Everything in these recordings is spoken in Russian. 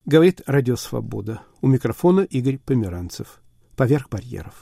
Говорит Радио Свобода. У микрофона Игорь Померанцев. Поверх барьеров.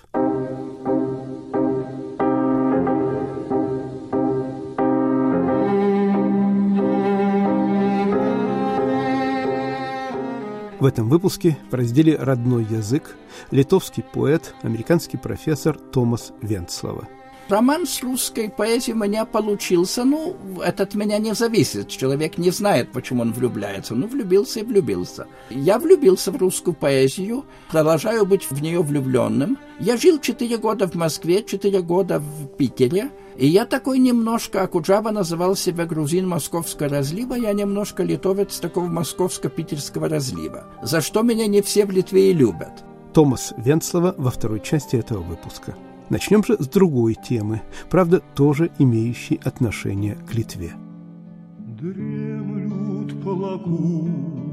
В этом выпуске в разделе «Родной язык» литовский поэт, американский профессор Томас Венцлова. Роман с русской поэзией у меня получился, это от меня не зависит. Человек не знает, почему он влюбляется. Влюбился и влюбился. Я влюбился в русскую поэзию, продолжаю быть в нее влюбленным. Я жил 4 года в Москве, 4 года в Питере. И я такой немножко, Акуджава называл себя грузин московского разлива, я немножко литовец такого московско-питерского разлива. За что меня не все в Литве и любят. Томас Венцлова во второй части этого выпуска. Начнем же с другой темы, правда, тоже имеющей отношение к Литве. Дремлют плакучие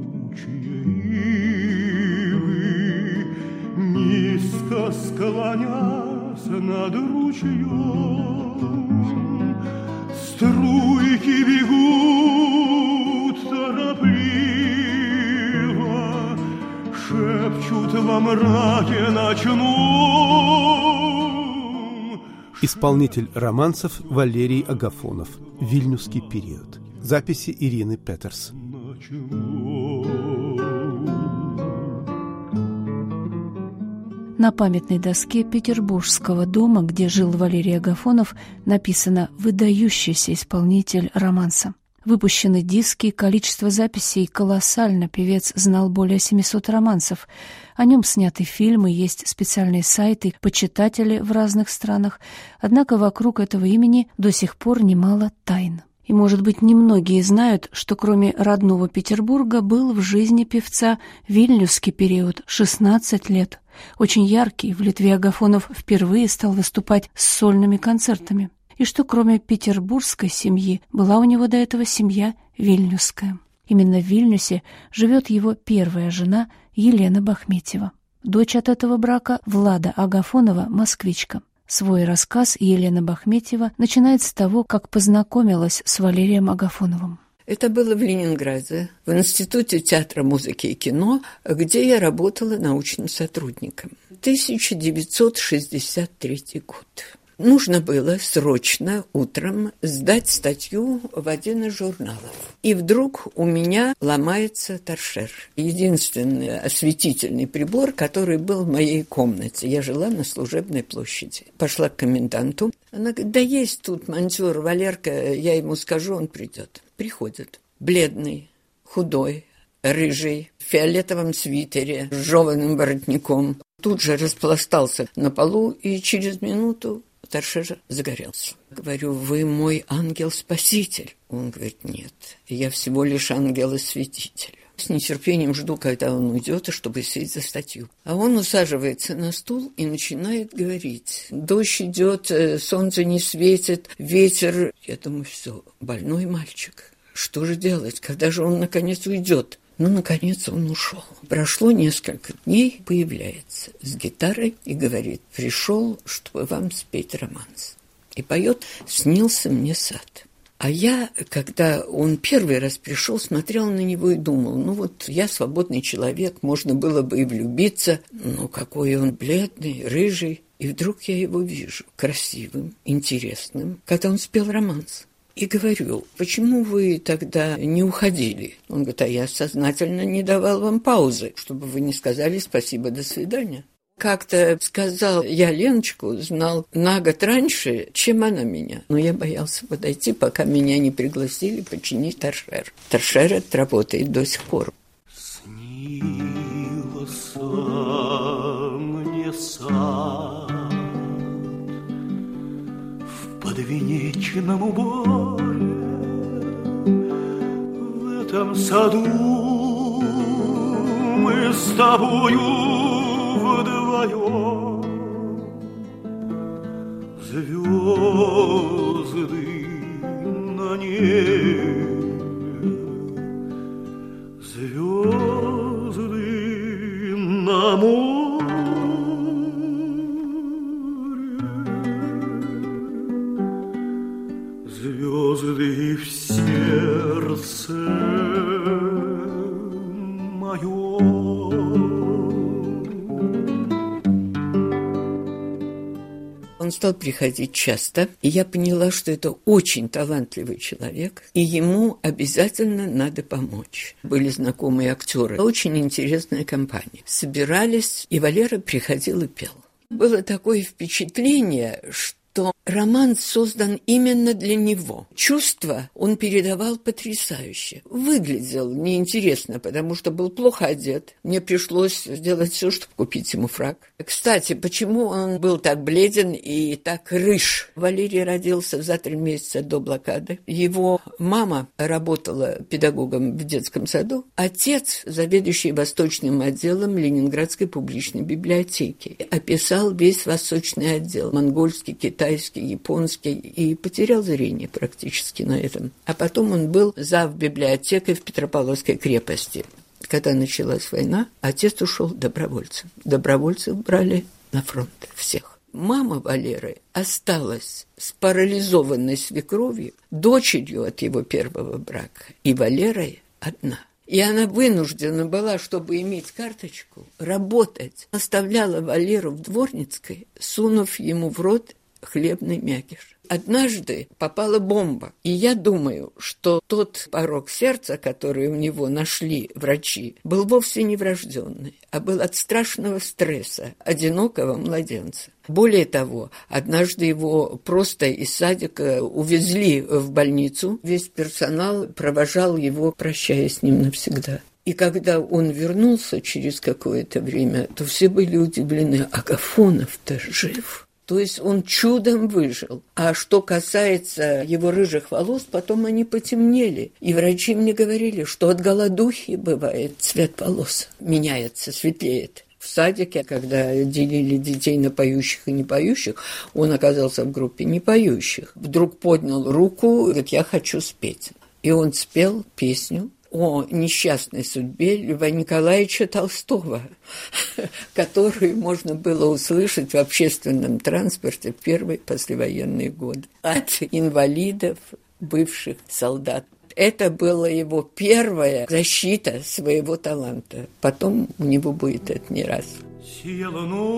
ивы, низко склонясь над ручьем. Струйки бегут торопливо, шепчут во мраке ночном. Исполнитель романсов Валерий Агафонов. Вильнюсский период. Записи Ирины Петерс. На памятной доске Петербургского дома, где жил Валерий Агафонов, написано «Выдающийся исполнитель романса». Выпущены диски, количество записей колоссально, певец знал более 700 романсов. О нем сняты фильмы, есть специальные сайты, почитатели в разных странах. Однако вокруг этого имени до сих пор немало тайн. И, может быть, немногие знают, что кроме родного Петербурга был в жизни певца вильнюсский период, 16 лет. Очень яркий, в Литве Агафонов впервые стал выступать с сольными концертами. И что кроме петербургской семьи была у него до этого семья вильнюсская. Именно в Вильнюсе живет его первая жена Елена Бахметьева. Дочь от этого брака Влада Агафонова, москвичка. Свой рассказ Елена Бахметьева начинает с того, как познакомилась с Валерием Агафоновым. Это было в Ленинграде, в Институте театра, музыки и кино, где я работала научным сотрудником. 1963 год. Нужно было срочно утром сдать статью в один из журналов. И вдруг у меня ломается торшер. Единственный осветительный прибор, который был в моей комнате. Я жила на Служебной площади. Пошла к коменданту. Она говорит, да есть тут монтер Валерка, я ему скажу, он придет. Приходит. Бледный, худой, рыжий, в фиолетовом свитере, с жеваным воротником. Тут же распластался на полу, и через минуту торшер загорелся. Говорю, вы мой ангел-спаситель? Он говорит, нет, я всего лишь ангел-осветитель. С нетерпением жду, когда он уйдет, чтобы сесть за статью. А он усаживается на стул и начинает говорить. Дождь идет, солнце не светит, ветер. Я думаю, все, больной мальчик. Что же делать? Когда же он, наконец, уйдет? Наконец он ушел. Прошло несколько дней, появляется с гитарой и говорит, пришел, чтобы вам спеть романс. И поет «Снился мне сад». А я, когда он первый раз пришел, смотрел на него и думал, я свободный человек, можно было бы и влюбиться, но какой он бледный, рыжий. И вдруг я его вижу красивым, интересным, когда он спел романс. И говорю, почему вы тогда не уходили? Он говорит, а я сознательно не давал вам паузы, чтобы вы не сказали спасибо, до свидания. Как-то сказал, я Леночку знал на год раньше, чем она меня. Но я боялся подойти, пока меня не пригласили починить торшер. Торшер этот работает до сих пор. Снился мне сад в подвенечном уборе. В этом саду мы с тобою вдвоем. Звезды на небе, звезды на море, звезды в сердце моем. Он стал приходить часто, и я поняла, что это очень талантливый человек, и ему обязательно надо помочь. Были знакомые актеры, очень интересная компания. Собирались, и Валера приходил и пел. Было такое впечатление, что роман создан именно для него. Чувства он передавал потрясающе. Выглядел неинтересно, потому что был плохо одет. Мне пришлось сделать все, чтобы купить ему фрак. Кстати, почему он был так бледен и так рыж? Валерий родился за 3 месяца до блокады. Его мама работала педагогом в детском саду. Отец, заведующий восточным отделом Ленинградской публичной библиотеки, описал весь восточный отдел. Монгольский, китайский, японский, и потерял зрение практически на этом. А потом он был завбиблиотекой в Петропавловской крепости. Когда началась война, отец ушел добровольцем. Добровольцев брали на фронт всех. Мама Валеры осталась с парализованной свекровью, дочерью от его первого брака, и Валерой одна. И она вынуждена была, чтобы иметь карточку, работать. Оставляла Валеру в Дворницкой, сунув ему в рот хлебный мякиш. Однажды попала бомба, и я думаю, что тот порок сердца, который у него нашли врачи, был вовсе не врожденный, а был от страшного стресса одинокого младенца. Более того, однажды его просто из садика увезли в больницу, весь персонал провожал его, прощаясь с ним навсегда. И когда он вернулся через какое-то время, то все были удивлены: Агафонов-то жив. То есть он чудом выжил. А что касается его рыжих волос, потом они потемнели. И врачи мне говорили, что от голодухи бывает цвет волос меняется, светлеет. В садике, когда делили детей на поющих и не поющих, он оказался в группе не поющих. Вдруг поднял руку и говорит: я хочу спеть. И он спел песню о несчастной судьбе Льва Николаевича Толстого, которую можно было услышать в общественном транспорте в первые послевоенные годы от инвалидов, бывших солдат. Это была его первая защита своего таланта. Потом у него будет это не раз. Сияла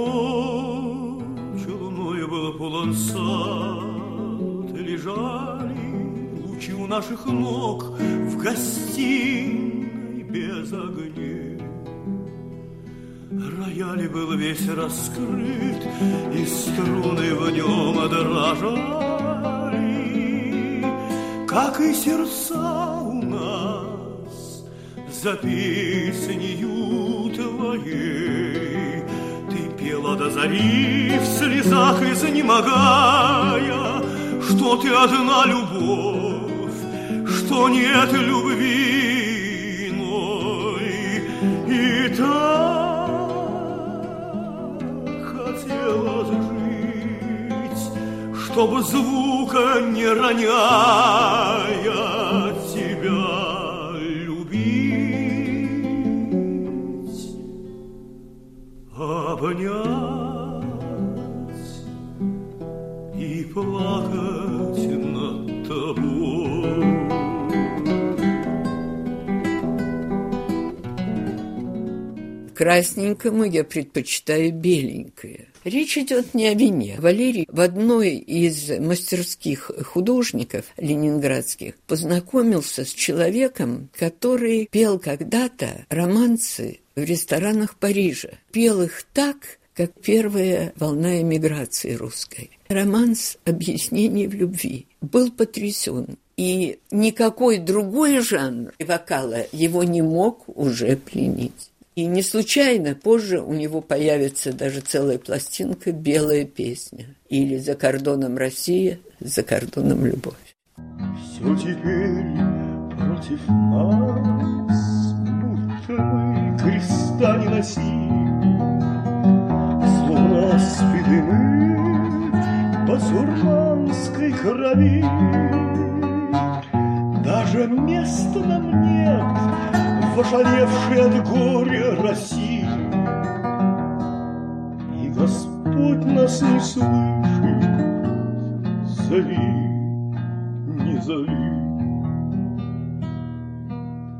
ночь, луною был полон сад, лежали лучи у наших ног в гостиной без огней. Рояль был весь раскрыт, и струны в нем дрожали, как и сердца у нас за песнею твоей. Ты пела до зари в слезах изнемогая, что ты одна любовь, что нет любви иной. И так хотелось жить, чтобы звука не роняя тебя любить, обнять и плакать над тобой. Красненькому я предпочитаю беленькое. Речь идет не о вине. Валерий в одной из мастерских художников ленинградских познакомился с человеком, который пел когда-то романсы в ресторанах Парижа. Пел их так, как первая волна эмиграции русской. Романс «Объяснение в любви». Был потрясен. И никакой другой жанр вокала его не мог уже пленить. И не случайно позже у него появится даже целая пластинка «Белая песня» или «За кордоном Россия, за кордоном любовь». Все теперь против нас, будто мы креста не носим, словно спиды мы басурманской крови. Даже места нам нет в ошалевшей от горя России, и Господь нас не слышит. Зови, не зови.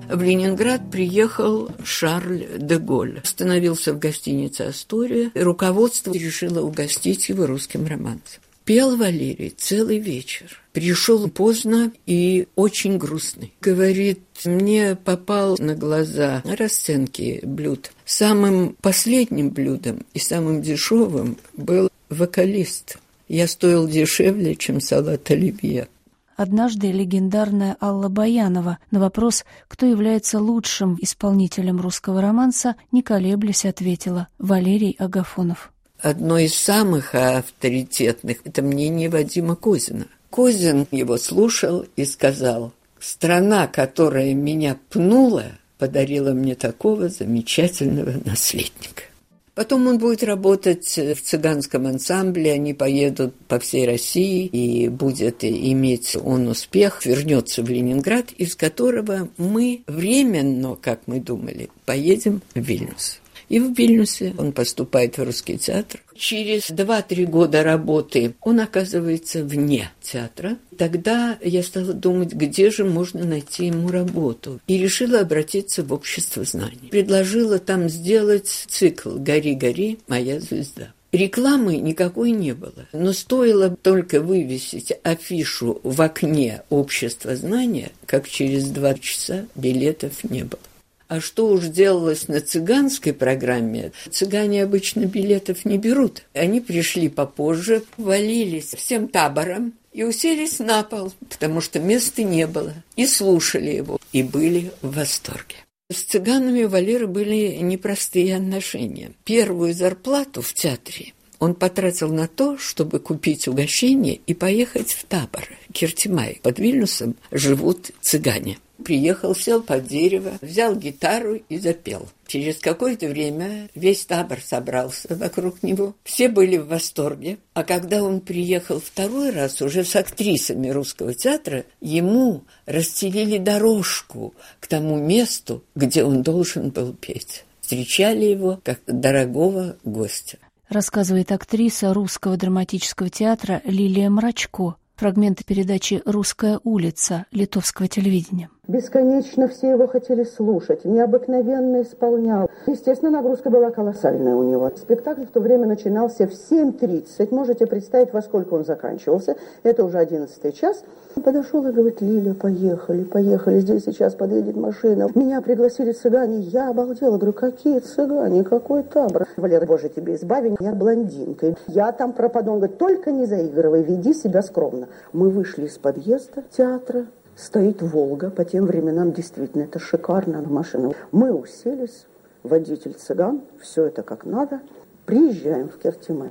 В Ленинград приехал Шарль де Голль. Остановился в гостинице «Астория». Руководство решило угостить его русским романсом. Пел Валерий целый вечер. Пришел поздно и очень грустный. Говорит, мне попал на глаза расценки блюд. Самым последним блюдом и самым дешевым был вокалист. Я стоил дешевле, чем салат оливье. Однажды легендарная Алла Баянова на вопрос, кто является лучшим исполнителем русского романса, не колеблясь, ответила: Валерий Агафонов. Одно из самых авторитетных – это мнение Вадима Козина. Козин его слушал и сказал: «Страна, которая меня пнула, подарила мне такого замечательного наследника». Потом он будет работать в цыганском ансамбле, они поедут по всей России, и будет иметь он успех, вернется в Ленинград, из которого мы временно, как мы думали, поедем в Вильнюс. И в Вильнюсе он поступает в русский театр. Через 2-3 года работы он оказывается вне театра. Тогда я стала думать, где же можно найти ему работу. И решила обратиться в Общество знаний. Предложила там сделать цикл «Гори, гори, моя звезда». Рекламы никакой не было, но стоило только вывесить афишу в окне Общества знания, как через 2 часа билетов не было. А что уж делалось на цыганской программе, цыгане обычно билетов не берут. Они пришли попозже, валились всем табором и уселись на пол, потому что места не было, и слушали его, и были в восторге. С цыганами у Валеры были непростые отношения. Первую зарплату в театре он потратил на то, чтобы купить угощение и поехать в табор Киртимай. Под Вильнюсом живут цыгане. Приехал, сел под дерево, взял гитару и запел. Через какое-то время весь табор собрался вокруг него. Все были в восторге. А когда он приехал второй раз, уже с актрисами русского театра, ему расстелили дорожку к тому месту, где он должен был петь. Встречали его как дорогого гостя. Рассказывает актриса Русского драматического театра Лилия Мрачко. Фрагменты передачи «Русская улица» литовского телевидения. Бесконечно все его хотели слушать, необыкновенно исполнял. Естественно, нагрузка была колоссальная у него. Спектакль в то время начинался в 7:30. Можете представить, во сколько он заканчивался. Это уже 11 час. Он подошел и говорит: Лиля, поехали, здесь сейчас подъедет машина. Меня пригласили цыгане, я обалдела. Говорю: какие цыгане, какой табор? Валера, боже, тебе избави, я блондинкой. Я там пропаду. Он говорит: только не заигрывай, веди себя скромно. Мы вышли из подъезда театра. Стоит «Волга», по тем временам действительно это шикарная машина. Мы уселись, водитель цыган, все это как надо. Приезжаем в Киртимай.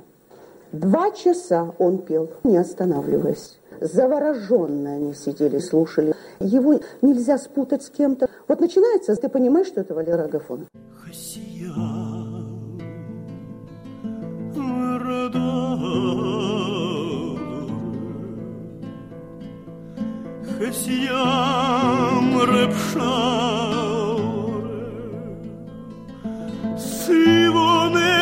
2 часа он пел, не останавливаясь. Завороженно они сидели, слушали. Его нельзя спутать с кем-то. Вот начинается, ты понимаешь, что это Валера Агафонов. Хесиям репшауре, сивоне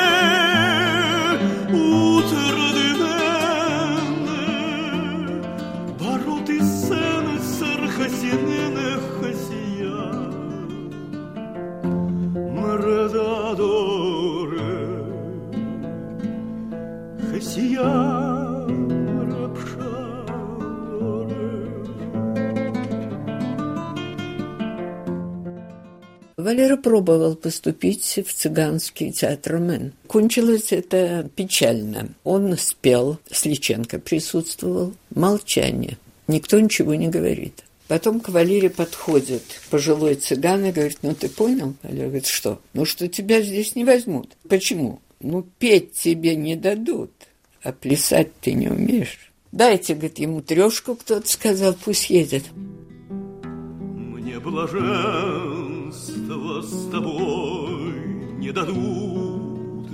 утрдивене, бароти сене сархасинене хесия, мредадоре, хесиям репшауре. Валера пробовал поступить в цыганский театр «Мен». Кончилось это печально. Он спел, Сличенко присутствовал, молчание. Никто ничего не говорит. Потом к Валере подходит пожилой цыган и говорит: ну ты понял? Валера говорит: что? Ну что тебя здесь не возьмут. Почему? Ну петь тебе не дадут, а плясать ты не умеешь. Дайте, говорит, ему 3, кто-то сказал, пусть едет. Мне блаженство с тобой не дадут,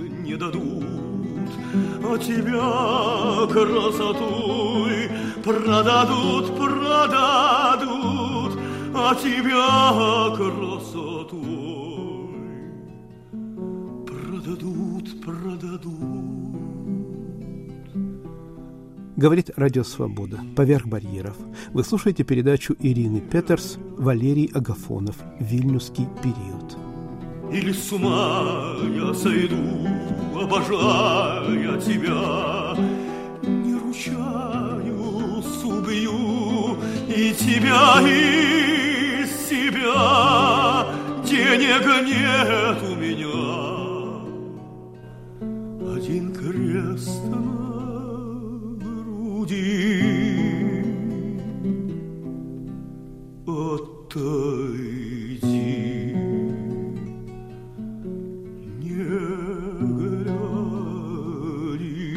а тебя красотой продадут, а тебя красотой продадут. Говорит Радио Свобода. Поверх барьеров. Вы слушаете передачу Ирины Петерс «Валерий Агафонов. Вильнюсский период». Или с ума я сойду, обожая тебя, не ручаюсь, убью и тебя, и себя. Денег нет у меня, один крест на груди. Отойди, не говори.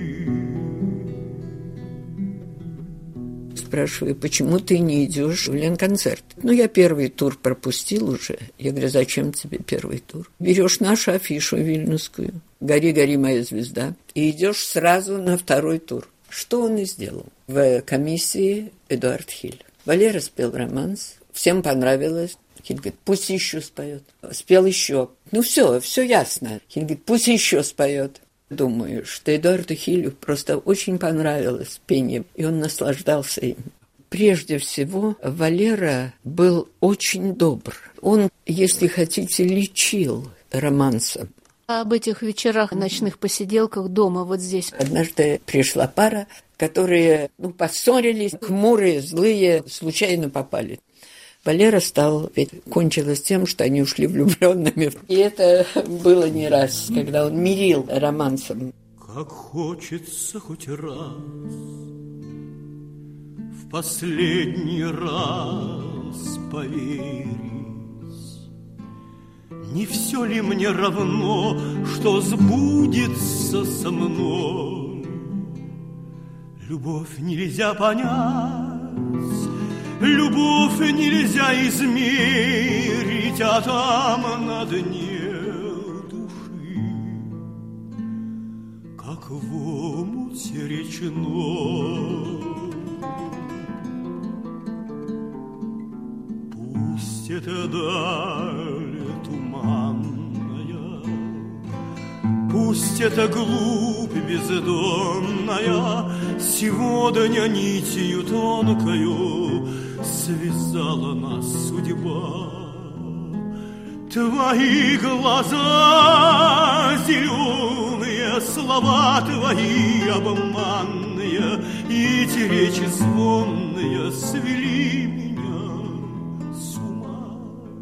Спрашиваю, почему ты не идешь в Ленконцерт? Ну, я первый тур пропустил уже. Я говорю, зачем тебе первый тур? Берешь нашу афишу вильнюсскую, «Гори, гори, моя звезда», и идешь сразу на второй тур. Что он и сделал. В комиссии Эдуард Хиль. Валера спел романс, всем понравилось. Хиль говорит, пусть еще споет. Спел еще. Ну, все ясно. Хиль говорит, пусть еще споет. Думаю, что Эдуарду Хилю просто очень понравилось пение, и он наслаждался им. Прежде всего, Валера был очень добр. Он, если хотите, лечил романсом. Об этих вечерах, ночных посиделках дома, вот здесь. Однажды пришла пара, которые поссорились, хмурые, злые, случайно попали. Валера стал, ведь кончилось тем, что они ушли влюбленными. И это было не раз, когда он мирил романсом. Как хочется хоть раз, в последний раз поверить, не все ли мне равно, что сбудется со мной? Любовь нельзя понять, любовь нельзя измерить, а там на дне души, как в омуте речной. Пусть это даль туманная, пусть это глубь бездонная, сегодня нитью тонкою связала нас судьба. Твои глаза зеленые, слова твои обманные, и эти речи звонные свели меня с ума.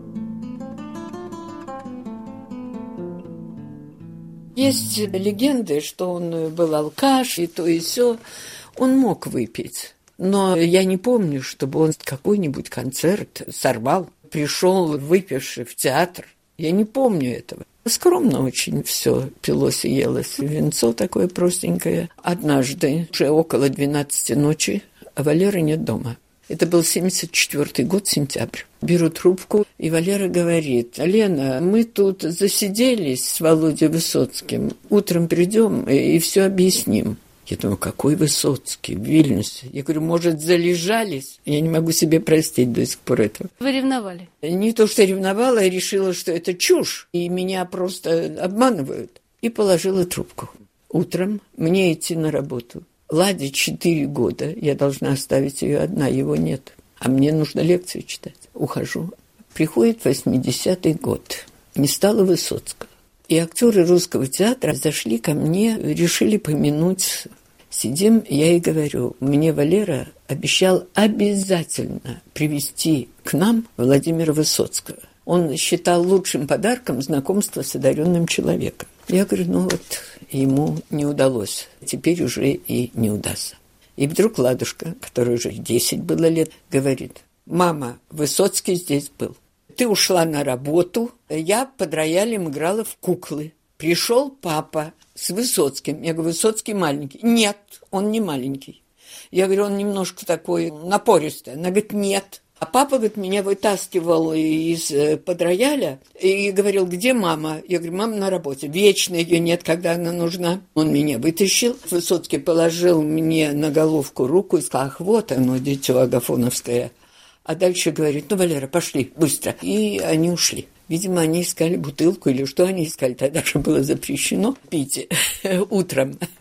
Есть легенды, что он был алкаш, и то, и сё. Он мог выпить. Но я не помню, чтобы он какой-нибудь концерт сорвал, пришел выпивший в театр. Я не помню этого. Скромно очень все пилось и елось. Винцо такое простенькое. Однажды, уже около 12 ночи, а Валеры нет дома. Это был 74-й год, сентябрь. Беру трубку, и Валера говорит: «Лена, мы тут засиделись с Володей Высоцким. Утром придем и все объясним». Я думаю, какой Высоцкий в Вильнюсе? Я говорю, может, залежались? Я не могу себе простить до сих пор этого. Вы ревновали? Не то, что ревновала, я решила, что это чушь, и меня просто обманывают. И положила трубку. Утром мне идти на работу. Ладе 4 года, я должна оставить ее одна, его нет. А мне нужно лекции читать. Ухожу. Приходит 80-й год. Не стало Высоцкого. И актеры Русского театра зашли ко мне, решили помянуть. Сидим, я ей говорю, мне Валера обещал обязательно привезти к нам Владимира Высоцкого. Он считал лучшим подарком знакомство с одаренным человеком. Я говорю, ну вот, ему не удалось, теперь уже и не удастся. И вдруг Ладушка, которой уже 10 было лет, говорит, мама, Высоцкий здесь был. Ты ушла на работу, я под роялем играла в куклы. Пришел папа с Высоцким. Я говорю, Высоцкий маленький. Нет, он не маленький. Я говорю, он немножко такой напористый. Она говорит, нет. А папа, говорит, меня вытаскивал из-под рояля и говорил, где мама? Я говорю, мама на работе. Вечно ее нет, когда она нужна. Он меня вытащил. Высоцкий положил мне на головку руку и сказал, ах, вот оно, дитё агафоновское. А дальше говорит, ну, Валера, пошли, быстро. И они ушли. Видимо, они искали бутылку или что они искали. Тогда же было запрещено пить утром.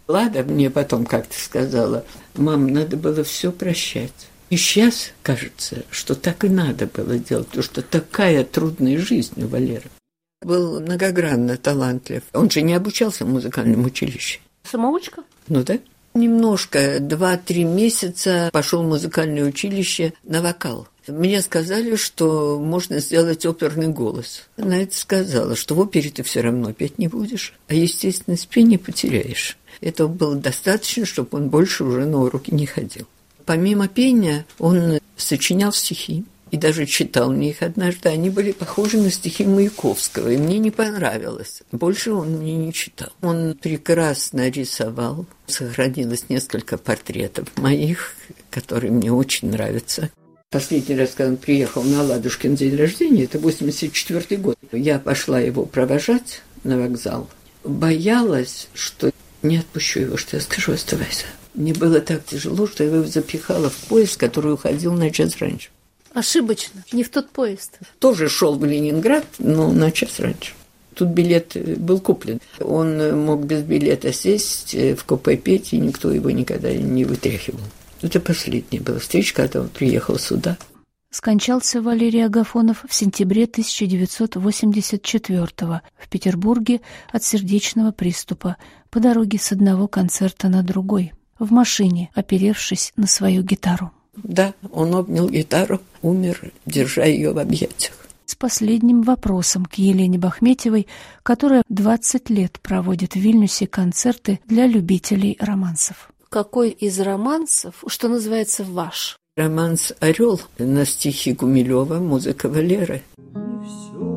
Лада мне потом как-то сказала: «Мам, надо было все прощать». И сейчас кажется, что так и надо было делать, потому что такая трудная жизнь у Валеры. Был многогранно талантлив. Он же не обучался в музыкальном училище. Самоучка? Ну да. Немножко, 2-3 месяца пошел в музыкальное училище на вокал. Мне сказали, что можно сделать оперный голос. Она это сказала, что в опере ты все равно петь не будешь, а естественность пения потеряешь. Этого было достаточно, чтобы он больше уже на уроки не ходил. Помимо пения он сочинял стихи и даже читал мне их однажды. Они были похожи на стихи Маяковского, и мне не понравилось. Больше он мне не читал. Он прекрасно рисовал. Сохранилось несколько портретов моих, которые мне очень нравятся. Последний раз, когда он приехал на Ладушкин день рождения, это 1984 год, я пошла его провожать на вокзал. Боялась, что не отпущу его, что я скажу: оставайся. Мне было так тяжело, что я его запихала в поезд, который уходил на час раньше. Ошибочно, не в тот поезд. Тоже шел в Ленинград, но на час раньше. Тут билет был куплен. Он мог без билета сесть в купе петь, и никто его никогда не вытряхивал. Это последняя была встреча, когда он приехал сюда. Скончался Валерий Агафонов в сентябре 1984-го в Петербурге от сердечного приступа по дороге с одного концерта на другой, в машине, оперевшись на свою гитару. Да, он обнял гитару, умер, держа ее в объятиях. С последним вопросом к Елене Бахметьевой, которая 20 лет проводит в Вильнюсе концерты для любителей романсов. Какой из романсов, что называется, ваш? Романс «Орел» на стихи Гумилева, музыка Валеры. И все,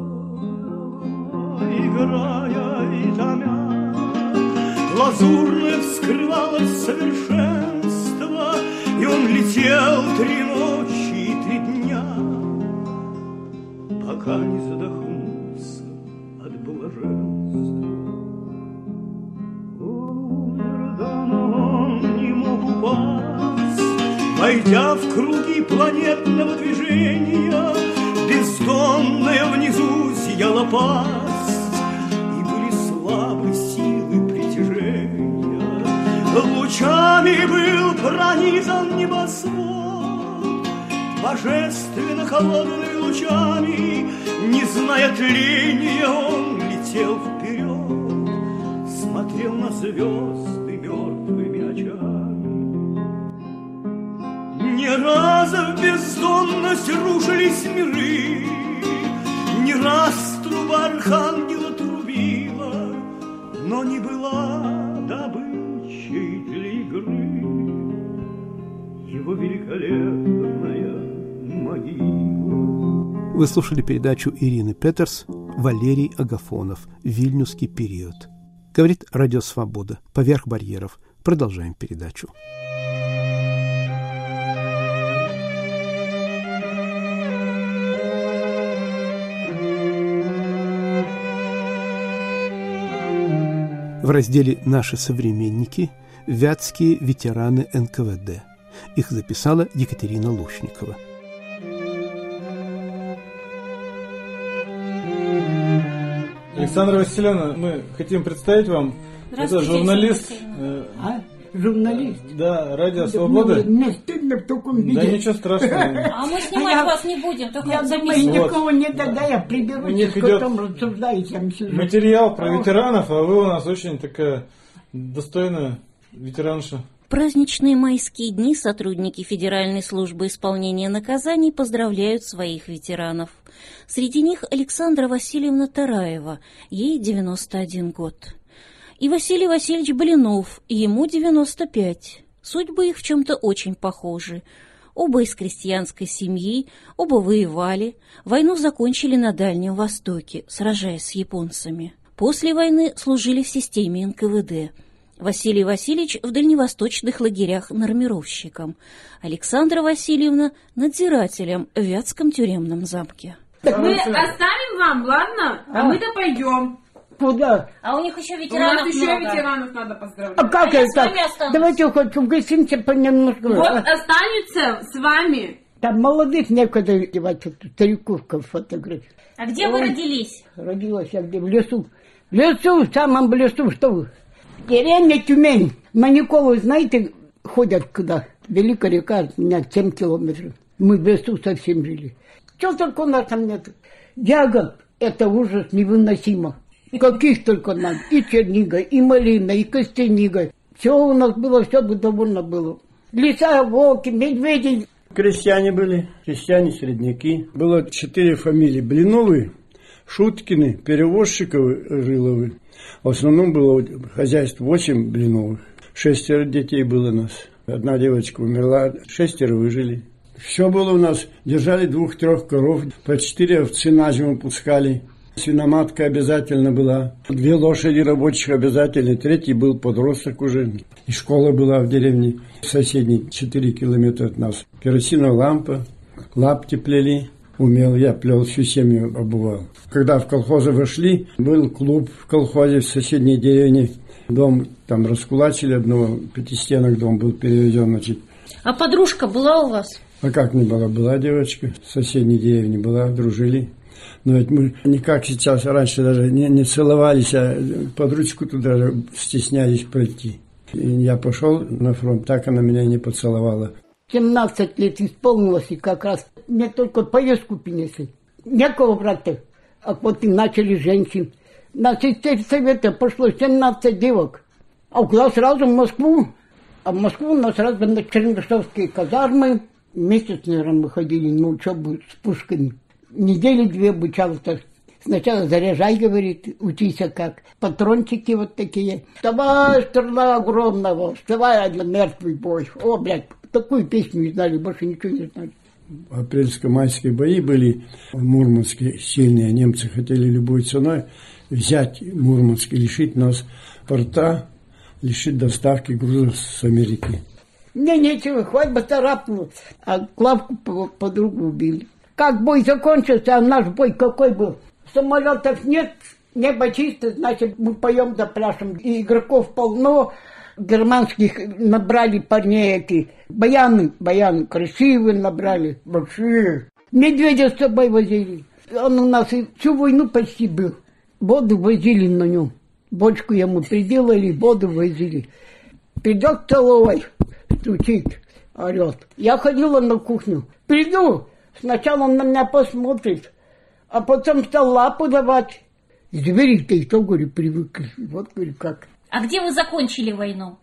играя и томя, лазурно вскрывалось совершенство, и он летел 3 ночи и 3 дня, пока не задохнулся от блаженства. Умер давно, он не мог упасть, войдя в круги планетного движения, бездонная внизу зияла пасть, и были слабы силы притяжения. Лучами был пронизан небосвод, божественно холодными лучами, не зная тления, он летел вперед, смотрел на звезды мертвыми очами. Не раз в бездонность рушились миры, не раз труба архангела трубила, но не была добычей для игры его великолепная могила. Вы слушали передачу Ирины Петерс «Валерий Агафонов. Вильнюсский период». Говорит Радио Свобода. Поверх барьеров. Продолжаем передачу. В разделе «Наши современники» вятские ветераны НКВД. Их записала Екатерина Лушникова. Александра Васильевна, мы хотим представить вам, это журналист. Журналист? Да, Радио Свобода. Мне стыдно в таком виде. Да ничего страшного. А мы снимать вас не будем, только я думаю, никого не тогда я приберусь, потом рассуждаете. Материал про ветеранов, а вы у нас очень такая достойная ветеранша. В праздничные майские дни сотрудники Федеральной службы исполнения наказаний поздравляют своих ветеранов. Среди них Александра Васильевна Тараева, ей 91 год. И Василий Васильевич Блинов, ему 95. Судьбы их в чем-то очень похожи. Оба из крестьянской семьи, оба воевали, войну закончили на Дальнем Востоке, сражаясь с японцами. После войны служили в системе НКВД. Василий Васильевич в дальневосточных лагерях нормировщиком, Александра Васильевна надзирателем в Вятском тюремном замке. Мы оставим вам, ладно? А мы-то пойдем. Куда? А у них еще ветеранов много. У нас еще много. Ветеранов надо поздравлять. А как это так? Давайте хоть в гостинице понемножку. Вот останется с вами. Там молодых некуда девать, старикушков фотографировать. А где вы родились? Родилась я где? В лесу. В лесу, в самом лесу, что вы? Деревня Тюмень. На Николу, знаете, ходят куда? Великая река от меня 7 километров. Мы в лесу совсем жили. Чего только у нас там нет. Ягод – это ужас невыносимо. Каких только нам. И чернига, и малина, и костянига. Все у нас было, все бы довольно было. Лиса, волки, медведи. Крестьяне были, крестьяне-средняки. Было 4 фамилии. Блиновы, Шуткины, Перевозчиковы, Рыловы. В основном было хозяйство 8 Блиновых. 6 детей было у нас. 1 девочка умерла, 6 выжили. Все было у нас. Держали 2-3 коров, по 4 овцы на зиму пускали. Свиноматка обязательно была. 2 лошади рабочих обязательно. 3 был подросток уже. И школа была в деревне соседней, 4 километра от нас. Керосиновая лампа, лапти плели. Умел, я плел, всю семью обувал. Когда в колхозы вошли, был клуб в колхозе в соседней деревне. Дом там раскулачили, одного 5-стенок дом был переведен, значит. А подружка была у вас? А как не была? Была девочка в соседней деревне, была, дружили. Но ведь мы не как сейчас, раньше даже не целовались, а под ручку туда стеснялись пройти. И я пошел на фронт, так она меня и не поцеловала. 17 лет исполнилось, и как раз мне только повестку принесли. Некого брата, а вот и начали женщин. На сельсовета пошло 17 девок. А куда сразу в Москву? А в Москву нас сразу на Чернышевские казармы. Месяц, наверное, мы ходили на учебу с пушками. Недели 2 обучался. Сначала заряжай, говорит, учись как. Патрончики вот такие. Вставай, стрела огромного, вставай на мертвый бой. О, блядь, такую песню не знали, больше ничего не знали. Апрельско-майские бои были в Мурманске сильные. Немцы хотели любой ценой взять Мурманск и лишить нас порта, лишить доставки грузов с Америки. Мне нечего, хватит бы царапнул. А Клавку подругу убили. Как бой закончился, а наш бой какой был? Самолетов нет, небо чисто, значит, мы поем да пляшем. И игроков полно, германских набрали парней эти. Баяны красивые набрали, большие. Медведя с собой возили. Он у нас и всю войну почти был. Воду возили на нем. Бочку ему приделали, воду возили. Придет к столовой, стучит, орет. Я ходила на кухню. Приду, сначала он на меня посмотрит, а потом стал лапу давать. Звери-то и то, говорю, привыкли. Вот, говорю, как. А где вы закончили войну?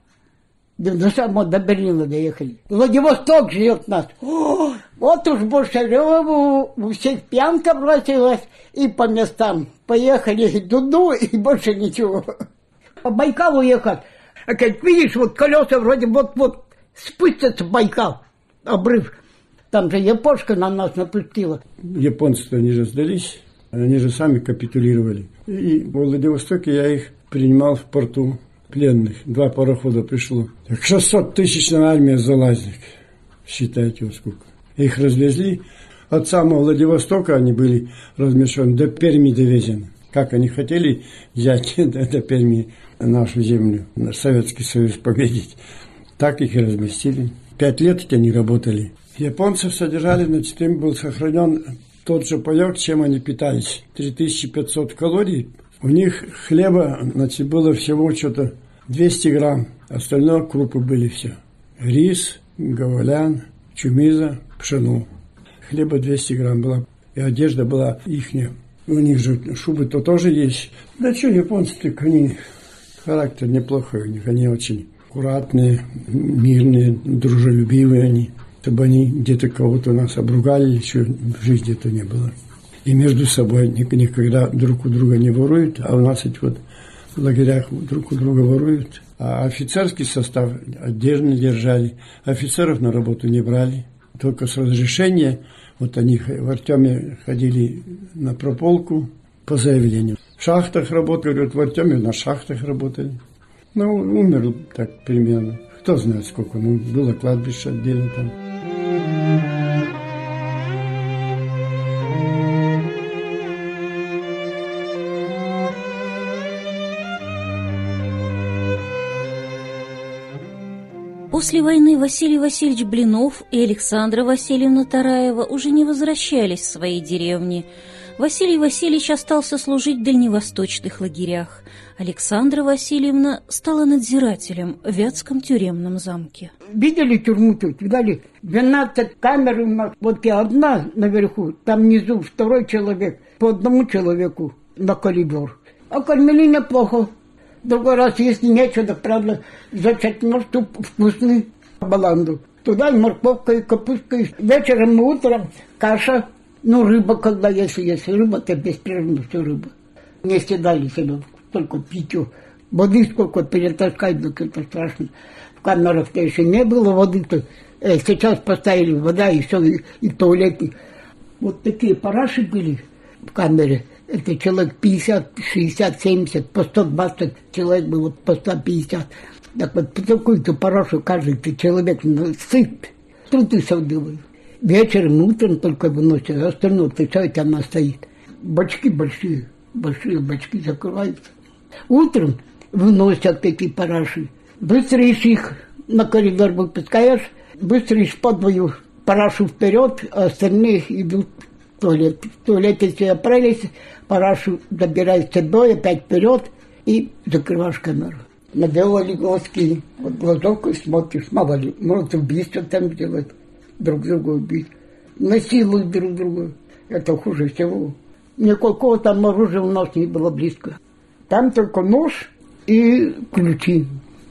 Да до самого до Берлина доехали. Владивосток ждет нас. О, вот уж Большареву у всех пьянка бросилась и по местам. Поехали Дуду и больше ничего. По Байкалу ехать. А как видишь, вот колеса вроде вот-вот спустятся в Байкал. Обрыв. Там же япошка на нас напустила. Японцы-то они же сдались. Они же сами капитулировали. И в Владивостоке я их принимал в порту пленных. 2 парохода пришло. Так 600-тысячная армия залазник. Считайте, вот сколько. Их развезли. От самого Владивостока они были размещены, до Перми довезены. Как они хотели взять до Перми нашу землю, наш Советский Союз победить. Так их и разместили. 5 лет они работали. Японцев содержали, значит, им был сохранен тот же паёк, чем они питались. 3500 калорий. У них хлеба, значит, было всего что-то 200 грамм. Остальное крупы были все. Рис, говолян, чумиза, пшено. Хлеба 200 грамм было. И одежда была ихняя. У них же шубы-то тоже есть. Да что, японцы, они характер неплохой у них. Они очень аккуратные, мирные, дружелюбивые они. Чтобы они где-то кого-то нас обругали, еще в жизни это не было. И между собой никогда друг у друга не воруют, а у нас эти вот в лагерях друг у друга воруют. А офицерский состав отдельно держали, офицеров на работу не брали. Только с разрешения, вот они в Артеме ходили на прополку по заявлению. В шахтах работали, вот в Артеме на шахтах работали. Ну, умер так примерно. Кто знает сколько, ну, было кладбище отдельно там. После войны Василий Васильевич Блинов и Александра Васильевна Тараева уже не возвращались в свои деревни. Василий Васильевич остался служить в дальневосточных лагерях. Александра Васильевна стала надзирателем в Вятском тюремном замке. Видели тюрьму тут? Видали? 12 камер, вот я одна наверху, там внизу второй человек, по одному человеку на коридор. А кормили неплохо. Другой раз, если нечего, так правда, зачерпнешь тут вкусный баланду. Туда и морковка, и капустка, и вечером и утром каша. Ну, рыба, когда если рыба, то беспрерывно все рыба. Не съедали себя, только питью. Воды сколько перетаскать, так это страшно. В камерах-то еще не было воды-то. Сейчас поставили вода, и все, и туалеты. Вот такие параши были в камере. Это человек 50, 60, 70, по 120 человек было, по 150. Так вот, по такую-то парашу каждый человек сыт. Труды делают. Вечером, утром только выносят, а остальное встречают, она стоит. Бачки большие бачки закрываются. Утром выносят такие параши. Быстришь их на коридор выпускаешь, быстришь подвою парашу вперед, а остальные идут в туалет. В туалете все оправились, парашу забираешь с собой, опять вперед и закрываешь камеру. Наделали глазки, вот глазок и смотришь, мало ли, может убийство там делать. Друг друга убить, насилуют друг друга. Это хуже всего. Никакого там оружия у нас не было близко. Там только нож и ключи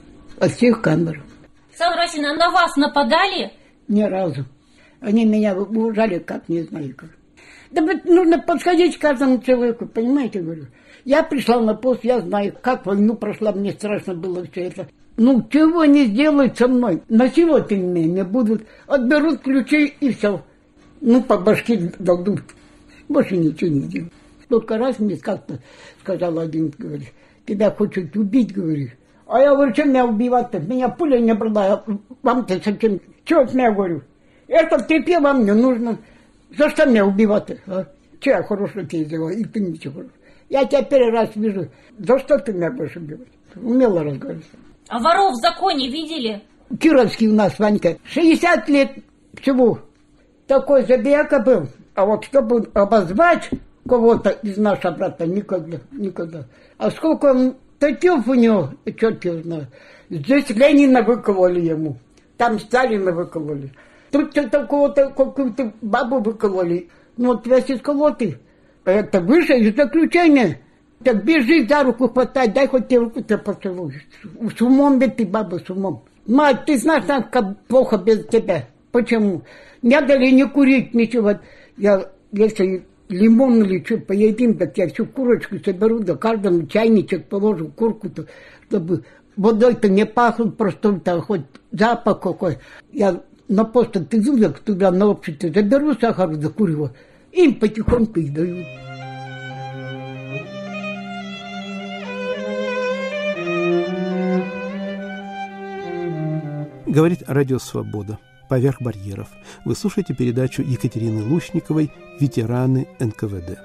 от всех камер. Александра Васильевна, на вас нападали? Ни разу. Они меня уважали, как не знаю как. Да вот нужно подходить к каждому человеку, понимаете, говорю. Я пришла на пост, я знаю, как войну прошла, мне страшно было все это. Ну, чего не сделают со мной? Насиловать меня будут, отберут ключи и все. Ну, по башке дадут. Больше ничего не сделают. Только раз мне как-то сказал один, говорит, тебя хочет убить, говорит. А я говорю, что меня убивать-то? Меня пуля не брала, вам-то зачем? Чего от меня, говорю? Это тряпье вам не нужно. За что меня убивать-то? А? Че я хорошего тебе сделал? И ты ничего хорошего. Я тебя первый раз вижу. За что ты меня будешь убивать? Умело разговаривать. А воров в законе видели? Кировский у нас, Ванька, 60 лет всего. Такой забияка был. А вот чтобы обозвать кого-то из нашего брата, никогда. А сколько он татев у него, черт его знает. Здесь Ленина выкололи ему. Там Сталина выкололи. Тут такого-то, какую-то бабу выкололи. Ну вот весь из колоты. Это выше из заключения. Так бежи, за руку хватай, дай хоть тебе руку-то поцелуешь. С умом ведь ты, баба, с умом. Мать, ты знаешь, как плохо без тебя. Почему? Не дали не курить, ничего. Я, если лимон или что поедим, так я всю курочку соберу, да каждому чайничек положу, курку-то, чтобы водой-то не пахло, просто хоть запах какой. Я на пост отвезу, я туда на общество заберу сахар, закурю, им потихоньку их дают. Говорит Радио Свобода. Поверх барьеров. Вы слушаете передачу Екатерины Лушниковой «Ветераны НКВД».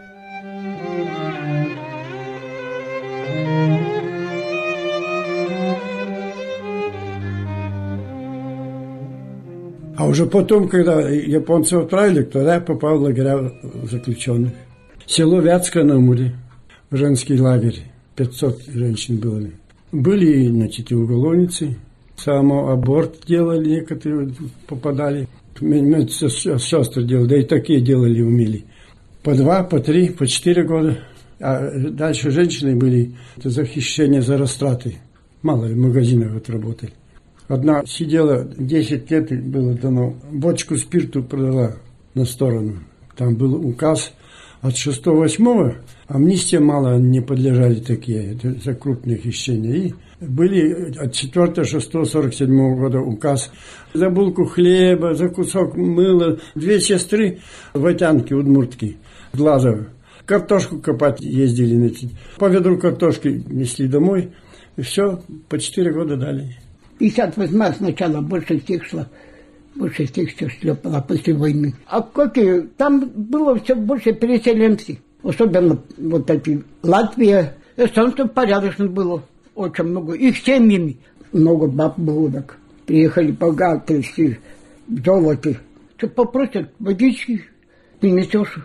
А уже потом, когда японцев отправили, тогда я попал в лагеря заключенных. Село Вятское на Амуре, женский лагерь, 500 женщин было. Были, значит, и уголовницы. Самоаборт делали, некоторые попадали. Медсестры делали, да и такие делали, умели. По 2, по 3, по 4 года. А дальше женщины были, это за хищение, за растраты. Мало в магазинах вот работали. Одна сидела, 10 лет было дано, бочку спирту продала на сторону. Там был указ от 6-8, амнистия мало не подлежали такие, это за крупные хищения. И были от 4-6-47 года указ за булку хлеба, за кусок мыла. 2 сестры ватянки, удмуртки, Глазовы. Картошку копать ездили, значит, по ведру картошки несли домой. И все, по 4 года дали. 58 сначала больше всех шло. Больше всех все шлепало после войны. А какие? Там было все больше переселенцев. Особенно вот эти Латвия. Эстонцев порядочно было. Очень много. Их семьями. Много баб было так. Приехали богатые все в золоте. Что попросят, водички принесешь.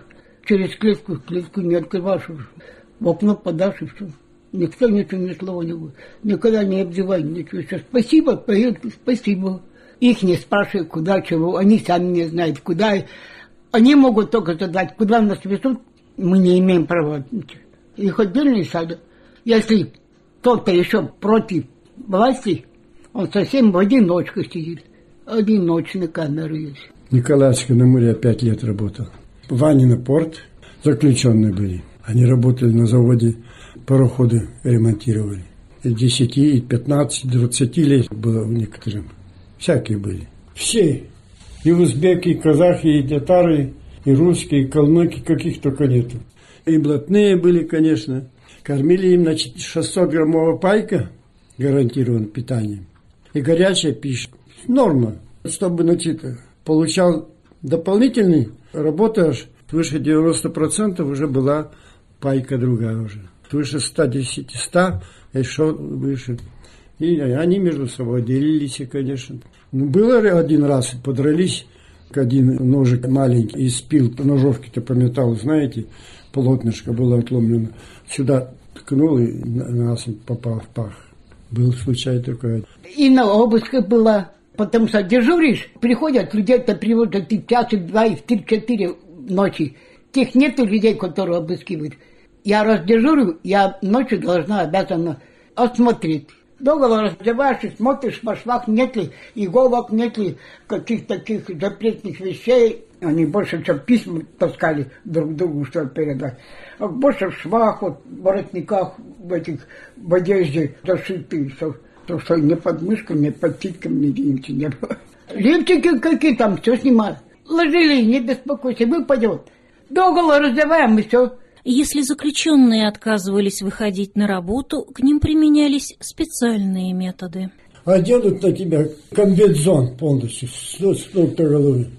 через клетку не открываешь, в окно подашь и все. Никто ничего, ни слова не будет. Никогда не обзывай, ничего. Все, спасибо, поеду, спасибо. Их не спрашивай, куда, чего. Они сами не знают, куда. Они могут только задать, куда нас везут, мы не имеем права. Их отдельный сад. Если кто-то еще против власти, он совсем в одиночку сидит. Одиночные камеры есть. Николаевский на море 5 лет работал. Ванина порт, заключенные были. Они работали на заводе, пароходы ремонтировали. И 10, и 15, 20 лет было у некоторых. Всякие были. Все. И узбеки, и казахи, и татары, и русские, и калмыки, каких только нету. И блатные были, конечно. Кормили им, значит, 600-граммовая пайка, гарантированное питание. И горячая пища. Норма. Чтобы, значит, получал дополнительный, работаешь, выше 90% уже была пайка другая уже. Выше 110, 100, еще выше. И они между собой делились, конечно. Было один раз, подрались, один ножик маленький из пил, ножовки-то по металлу, знаете, полотнышко было отломлено. Сюда ткнул и нас попал в пах. Был случай такой. И на обыске была. Потому что дежуришь, приходят людей-то приводят и в час, и в 2, и в 3-4 ночи. Тех нету людей, которые обыскивают. Я раз дежурю, я ночью обязана осмотреть. Долго раздеваешь и смотришь, по швах нет ли иголок, нет ли каких-то таких запретных вещей. Они больше, чем письма таскали друг другу, чтобы передать. А больше в швах, вот, в воротниках, в одежде зашиты. То, что ни под мышкой, ни под титками, ничего не было. Лифчики какие там, все снимают. Ложили, не беспокойся, выпадет. Долго раздеваем и все. Если заключенные отказывались выходить на работу, к ним применялись специальные методы. Оденут на тебя комбинезон полностью, с ног до головы.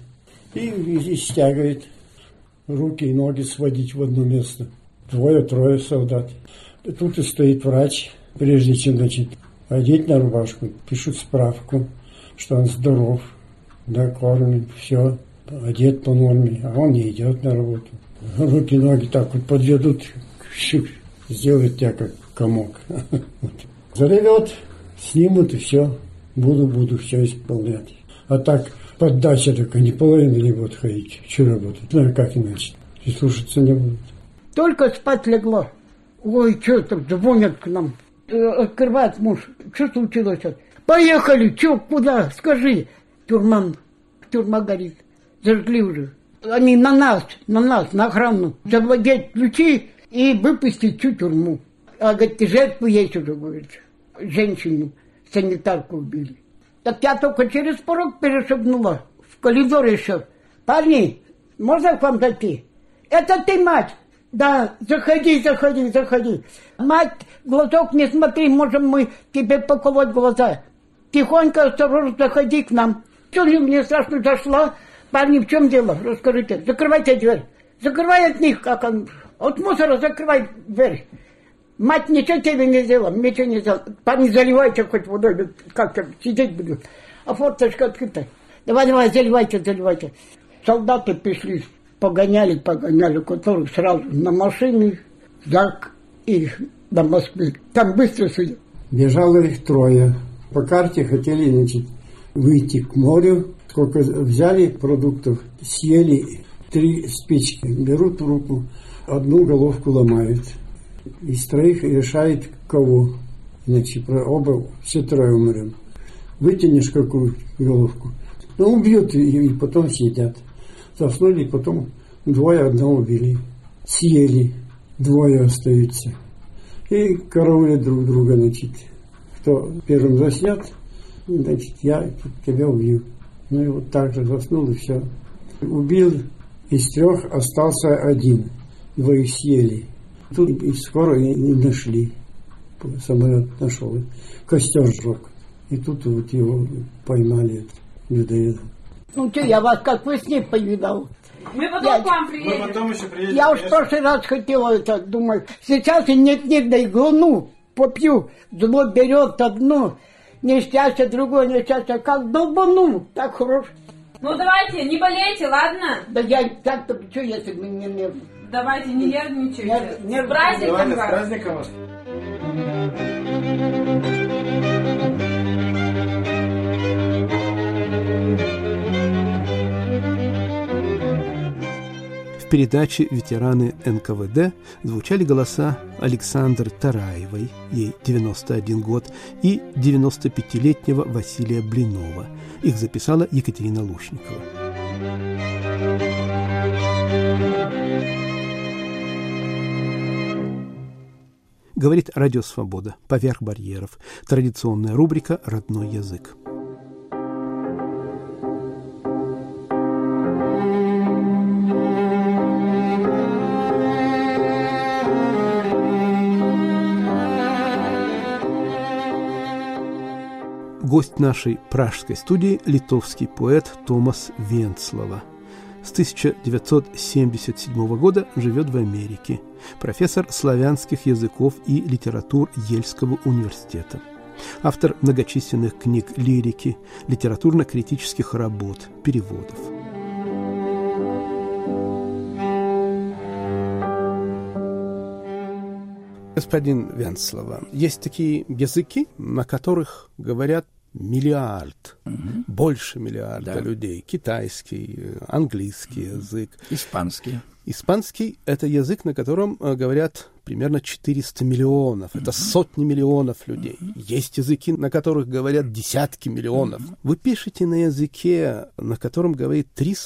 И стягивает руки и ноги сводить в одно место. 2-3 солдат. Тут и стоит врач, прежде чем, значит, одеть на рубашку, пишут справку, что он здоров, накормлен, все, одет по норме, а он не идет на работу. Руки, ноги так вот подведут, сделают тебя как комок. Заревет, снимут и все, буду все исполнять. А так поддача такая, ни половина не будет ходить, что работать, знаю как иначе, и слушаться не будут. Только спать легла, ой, что там, звонят к нам. Открывает муж. Что случилось? Поехали. Че, куда? Скажи. Тюрьма горит. Зажгли уже. Они на нас, на охрану. Завладеть ключи и выпустить всю тюрьму. А, говорит, жертву есть уже, говорит. Женщину, санитарку убили. Так я только через порог перешагнула. В коридор еще. Парни, можно к вам зайти? Это ты, мать? Да, заходи. Мать, в глазок не смотри, можем мы тебе поколоть глаза. Тихонько, осторожно, заходи к нам. Что ли, мне страшно зашла? Парни, в чем дело? Расскажите. Закрывайте дверь. Закрывай от них, как он. От мусора закрывай дверь. Мать ничего тебе не сделала, ничего не сделала. Парни, заливайте хоть водой, как-то сидеть буду. А форточка открыта. Давай, заливайте. Солдаты пришли. Погоняли, которых сразу на машины, так и до Москвы. Там быстро судят. Бежало их 3. По карте хотели, значит, выйти к морю. Сколько взяли продуктов, съели 3 спички. Берут в руку, одну головку ломают. Из 3 решает, кого. Иначе оба, все 3 умрем. Вытянешь какую головку. Убьют и потом съедят. Заснули, потом 2 одного убили. Съели, 2 остаются. И караулят друг друга, значит. Кто первым заснет, значит, я тебя убью. Ну и вот так же заснул, и все. Убил, из 3 остался 1. 2 съели. Тут и скоро и нашли. Самолет нашел. Костер сжег. И тут вот его поймали, людоеда. Ну что, я вас как во сне повидал. Мы потом к вам приедем. Мы потом еще приедем. Я уж в прошлый раз хотела это, думаю, сейчас и нет, да и глуну попью. Зло берет одно, несчастье другое, несчастье. Как долбану, так хорошо. Ну давайте, не болейте, ладно? Да я так-то, что если бы мне не Давайте, не нервничайте. Нет, С праздником Давай, с вас. праздником вас. В передаче «Ветераны НКВД» звучали голоса Александры Тараевой, ей 91 год, и 95-летнего Василия Блинова. Их записала Екатерина Лушникова. Говорит Радио Свобода. Поверх барьеров. Традиционная рубрика «Родной язык». Гость нашей пражской студии – литовский поэт Томас Венцлова. С 1977 года живет в Америке. Профессор славянских языков и литератур Ельского университета. Автор многочисленных книг лирики, литературно-критических работ, переводов. Господин Венцлова, есть такие языки, на которых говорят миллиард, больше миллиарда людей. Китайский, английский язык. Испанский. Испанский – это язык, на котором говорят примерно 400 миллионов. Это сотни миллионов людей. Есть языки, на которых говорят десятки миллионов. Вы пишете на языке, на котором говорит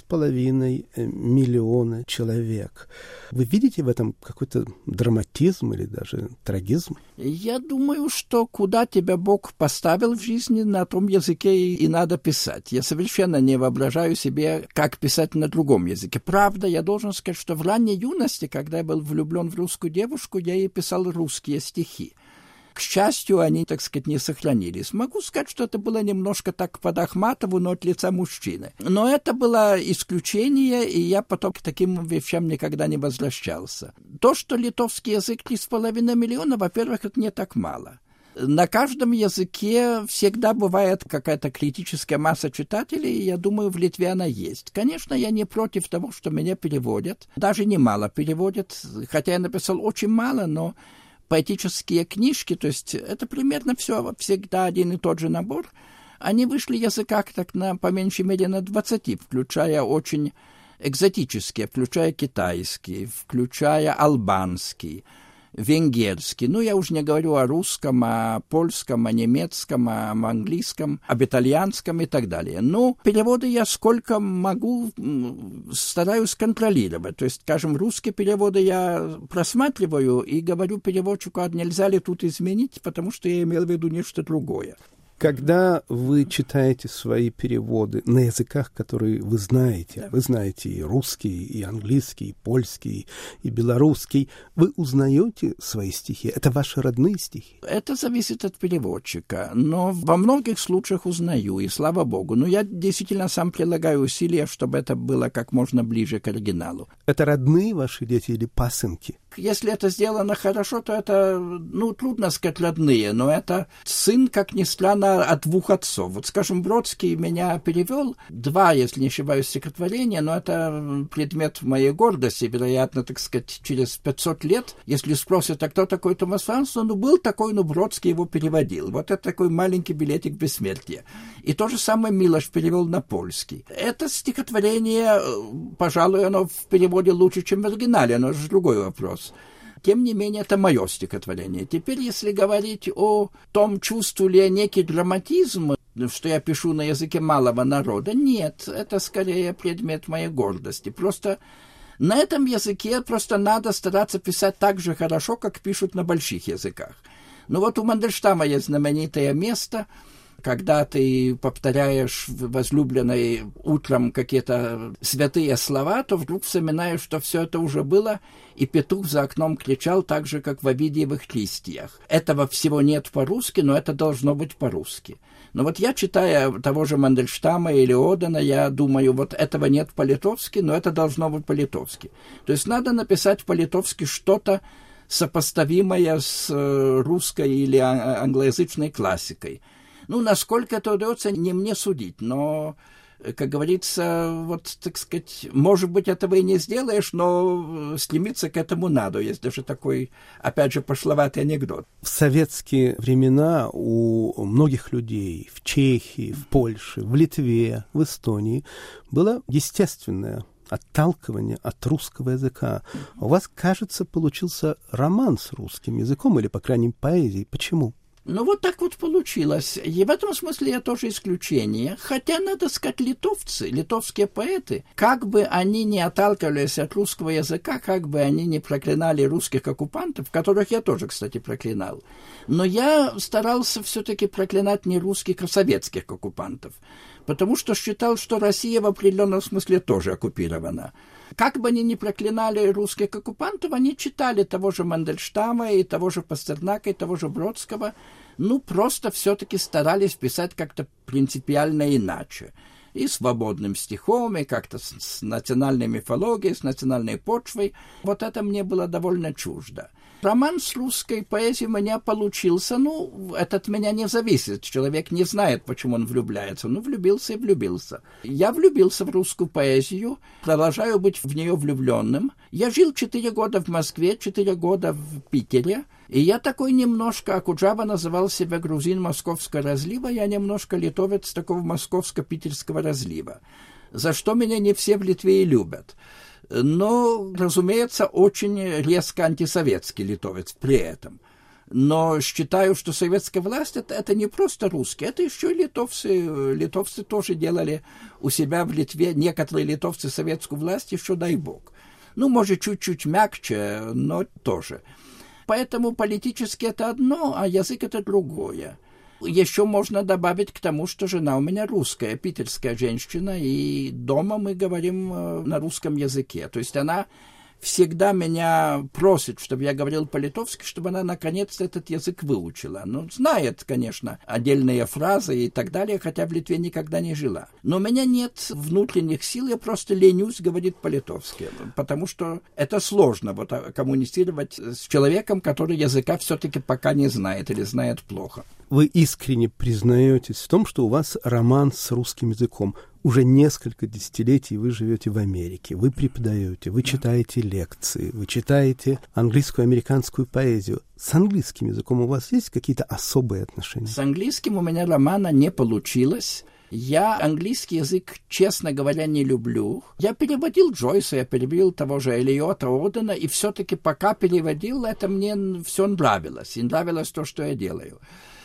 3,5 миллиона человек. Вы видите в этом какой-то драматизм или даже трагизм? Я думаю, что куда тебя Бог поставил в жизни, на том языке и надо писать. Я совершенно не воображаю себе, как писать на другом языке. Правда, я должен сказать, что в ранней юности, когда я был влюблен в русскую девушку, я ей писал русские стихи. К счастью, они, так сказать, не сохранились. Могу сказать, что это было немножко так под Ахматову, но от лица мужчины. Но это было исключение, и я потом к таким вещам никогда не возвращался. То, что литовский язык 3,5 миллиона, во-первых, это не так мало. На каждом языке всегда бывает какая-то критическая масса читателей, и я думаю, в Литве она есть. Конечно, я не против того, что меня переводят. Даже немало переводят, хотя я написал очень мало, но поэтические книжки, то есть это примерно все всегда один и тот же набор, они вышли в языках так по меньшей мере на 20, включая очень экзотические, включая китайский, включая албанский, венгерский. Ну, я уже не говорю о русском, о польском, о немецком, о английском, об итальянском и так далее. Ну, переводы я сколько могу стараюсь контролировать. То есть, скажем, русские переводы я просматриваю и говорю переводчику, а нельзя ли тут изменить, потому что я имел в виду нечто другое. Когда вы читаете свои переводы на языках, которые вы знаете и русский, и английский, и польский, и белорусский, вы узнаете свои стихи? Это ваши родные стихи? Это зависит от переводчика, но во многих случаях узнаю, и слава богу. Но я действительно сам прилагаю усилия, чтобы это было как можно ближе к оригиналу. Это родные ваши дети или пасынки? Если это сделано хорошо, то это, трудно сказать родные, но это сын, как ни странно, от двух отцов. Вот, скажем, Бродский меня перевел 2, если не ошибаюсь, стихотворения, но это предмет моей гордости, вероятно, так сказать, через 500 лет, если спросят, а кто такой Томас Венцлова, был такой, Бродский его переводил. Вот это такой маленький билетик бессмертия. И то же самое Милош перевел на польский. Это стихотворение, пожалуй, оно в переводе лучше, чем в оригинале, но это же другой вопрос. Тем не менее, это мое стихотворение. Теперь, если говорить о том, чувствую ли я некий драматизм, что я пишу на языке малого народа, нет, это скорее предмет моей гордости. Просто на этом языке просто надо стараться писать так же хорошо, как пишут на больших языках. Вот у Мандельштама есть знаменитое место, когда ты повторяешь возлюбленной утром какие-то святые слова, то вдруг вспоминаешь, что все это уже было, и петух за окном кричал так же, как в Овидиевых листьях. Этого всего нет по-русски, но это должно быть по-русски. Но я, читая того же Мандельштама или Одена, я думаю, этого нет по-литовски, но это должно быть по-литовски. То есть надо написать по-литовски что-то сопоставимое с русской или англоязычной классикой. Насколько это удается, не мне судить, но как говорится, вот, так сказать, может быть, этого и не сделаешь, но стремиться к этому надо. Есть даже такой, опять же, пошловатый анекдот. В советские времена у многих людей в Чехии, в Польше, в Литве, в Эстонии было естественное отталкивание от русского языка. У вас, кажется, получился роман с русским языком, или, по крайней мере, поэзией. Почему? Ну, вот так вот получилось. И в этом смысле я тоже исключение. Хотя, надо сказать, литовские поэты, как бы они ни отталкивались от русского языка, как бы они ни проклинали русских оккупантов, которых я тоже, кстати, проклинал, но я старался все-таки проклинать не русских, а советских оккупантов, потому что считал, что Россия в определенном смысле тоже оккупирована. Как бы они ни проклинали русских оккупантов, они читали того же Мандельштама, и того же Пастернака, и того же Бродского, ну, просто все-таки старались писать как-то принципиально иначе. И свободным стихом, и как-то с национальной мифологией, с национальной почвой. Вот это мне было довольно чуждо. Роман с русской поэзией у меня получился, ну, это от меня не зависит. Человек не знает, почему он влюбляется. Ну, влюбился и влюбился. Я влюбился в русскую поэзию, продолжаю быть в нее влюбленным. Я жил 4 года в Москве, 4 года в Питере. И я такой немножко, Акуджава называл себя грузин московского разлива, я немножко литовец такого московско-питерского разлива, за что меня не все в Литве и любят. Но, разумеется, очень резко антисоветский литовец при этом. Но считаю, что советская власть это не просто русские, это еще и литовцы. Литовцы тоже делали у себя в Литве, некоторые литовцы советскую власть, еще дай бог. Ну, может, чуть-чуть мягче, но тоже. Поэтому политически это одно, а язык это другое. Еще можно добавить к тому, что жена у меня русская, питерская женщина, и дома мы говорим на русском языке. То есть она всегда меня просит, чтобы я говорил по-литовски, чтобы она наконец-то этот язык выучила. Ну, знает, конечно, отдельные фразы и так далее, хотя в Литве никогда не жила. Но у меня нет внутренних сил, я просто ленюсь говорить по-литовски, потому что это сложно вот коммуницировать с человеком, который языка все-таки пока не знает или знает плохо. Вы искренне признаетесь в том, что у вас роман с русским языком. Уже несколько десятилетий вы живете в Америке, вы преподаете, вы читаете лекции, вы читаете английскую, американскую поэзию. С английским языком у вас есть какие-то особые отношения? С английским у меня романа не получилось. Я английский язык, честно говоря, не люблю. Я переводил Джойса, я переводил того же Элиота Одена, и все-таки пока переводил, это мне все нравилось. И нравилось то, что я делаю.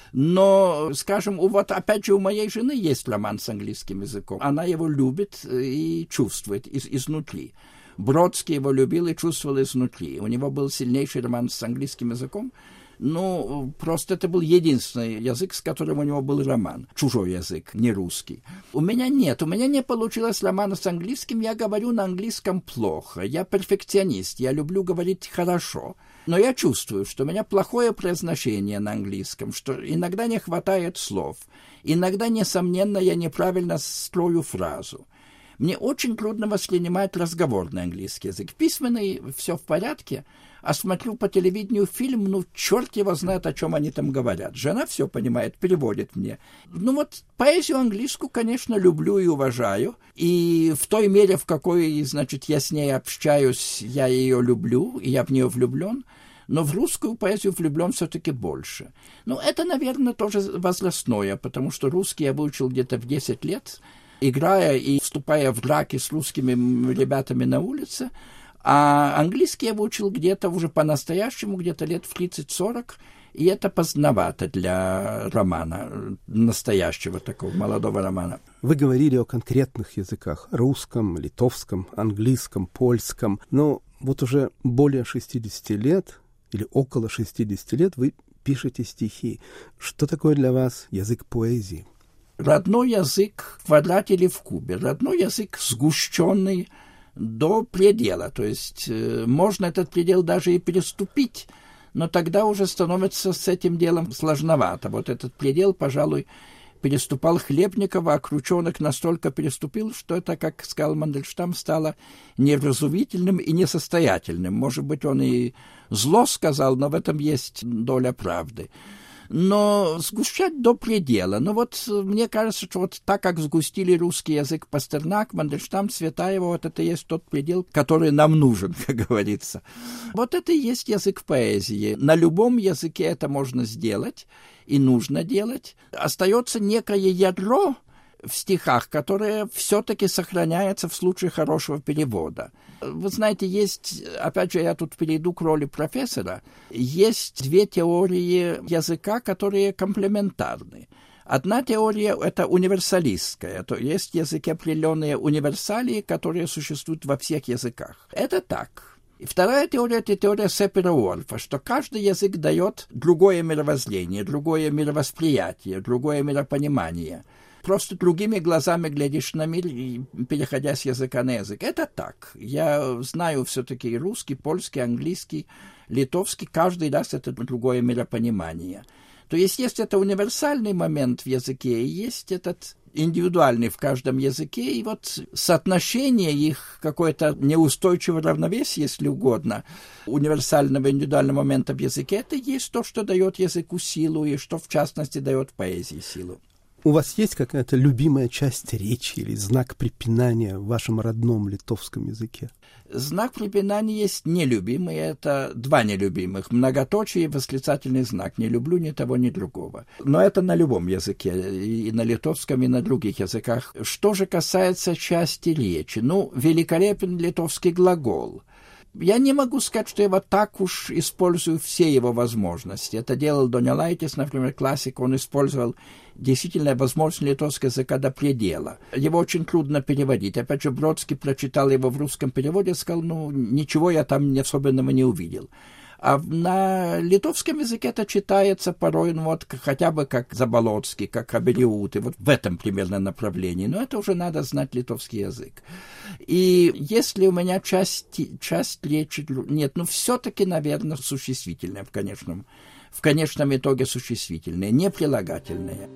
Но, скажем, вот опять же у моей жены есть роман с английским языком. Она его любит и чувствует изнутри. Бродский его любил и чувствовал изнутри. У него был сильнейший роман с английским языком. Ну, просто это был единственный язык, с которым у него был роман. Чужой язык, не русский. У меня нет. У меня не получилось романа с английским. Я говорю на английском плохо. Я перфекционист. Я люблю говорить хорошо. Но я чувствую, что у меня плохое произношение на английском, что иногда не хватает слов. Иногда, несомненно, я неправильно строю фразу. Мне очень трудно воспринимать разговорный английский язык. Письменный все в порядке, а смотрю по телевидению фильм, ну, черт его знает, о чем они там говорят. Жена все понимает, переводит мне. Ну вот поэзию английскую, конечно, люблю и уважаю. И в той мере, в какой, значит, я с ней общаюсь, я ее люблю, и я в нее влюблен. Но в русскую поэзию влюблен все-таки больше. Ну, это, наверное, тоже возрастное, потому что русский я выучил где-то в 10 лет, играя и вступая в драки с русскими ребятами на улице, а английский я выучил где-то уже по-настоящему, где-то лет в 30-40, и это поздновато для романа, настоящего такого молодого романа. Вы говорили о конкретных языках, русском, литовском, английском, польском, но вот уже более 60 лет или около 60 лет вы пишете стихи. Что такое для вас язык поэзии? Родной язык в квадрате или в кубе. Родной язык сгущенный до предела. То есть можно этот предел даже и переступить, но тогда уже становится с этим делом сложновато. Вот этот предел, пожалуй, переступал Хлебников, а Крученых настолько переступил, что это, как сказал Мандельштам, стало неразумительным и несостоятельным. Может быть, он и зло сказал, но в этом есть доля правды. но сгущать до предела. Но вот мне кажется, что вот так, как сгустили русский язык Пастернак, Мандельштам, Цветаева, вот это и есть тот предел, который нам нужен, как говорится. Вот это и есть язык поэзии. На любом языке это можно сделать и нужно делать. Остается некое ядро в стихах, которое все-таки сохраняется в случае хорошего перевода. Вы знаете, есть, опять же, я тут перейду к роли профессора, есть две теории языка, которые комплементарны. Одна теория – это универсалистская, то есть языки определенные универсалии, которые существуют во всех языках. Это так. И вторая теория – это теория Сепера-Уорфа, что каждый язык дает другое мировоззрение, другое мировосприятие, другое миропонимание. Просто другими глазами глядишь на мир, переходя с языка на язык. Это так. Я знаю все-таки русский, польский, английский, литовский. Каждый раз это другое миропонимание. То есть это универсальный момент в языке, и есть этот индивидуальный в каждом языке, и вот соотношение их, какое-то неустойчивое равновесие, если угодно, универсального и индивидуального момента в языке, это есть то, что дает языку силу, и что, в частности, дает поэзии силу. У вас есть какая-то любимая часть речи или знак препинания в вашем родном литовском языке? Знак препинания есть нелюбимый, это два нелюбимых. Многоточие и восклицательный знак. Не люблю ни того, ни другого. Но это на любом языке, и на литовском, и на других языках. Что же касается части речи? Великолепен литовский глагол. Я не могу сказать, что я вот так уж использую все его возможности. Это делал Донелайтис, например, классик, он использовал действительно возможность литовского языка до предела. Его очень трудно переводить. Опять же, Бродский прочитал его в русском переводе и сказал, ничего я там особенного не увидел. А на литовском языке это читается порой, хотя бы как Заболоцкий, как Абериут, и вот в этом примерно направлении. Но это уже надо знать литовский язык. И если у меня часть речи... Нет, все-таки, наверное, существительное в конечном итоге существительное, не прилагательное.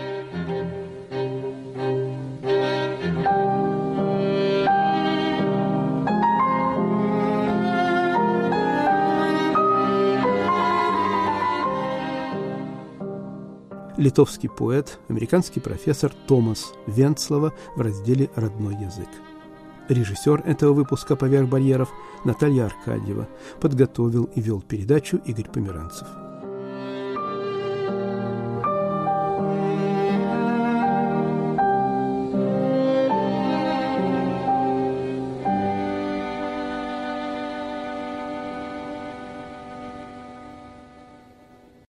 Литовский поэт, американский профессор Томас Венцлова в разделе «Родной язык». Режиссер этого выпуска «Поверх барьеров» Наталья Аркадьева. Подготовил и вел передачу Игорь Померанцев.